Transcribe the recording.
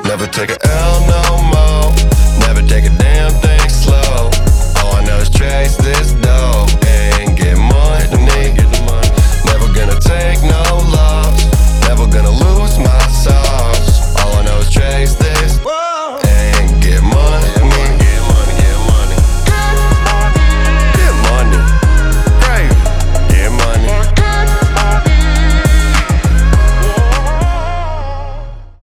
Never take a L no more. Never take a damn thing slow. All I know is chase this